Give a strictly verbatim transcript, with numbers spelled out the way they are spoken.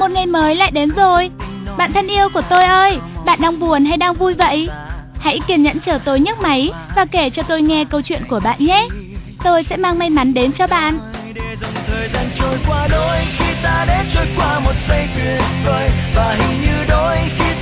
một ngày mới lại đến rồi. Bạn thân yêu của tôi ơi, bạn đang buồn hay đang vui vậy? Hãy kiên nhẫn chờ tôi nhấc máy và kể cho tôi nghe câu chuyện của bạn nhé. Tôi sẽ mang may mắn đến cho bạn. Để dòng thời gian trôi qua đôi khi ta để trôi qua một giây tuyệt vời, và hình như đôi khi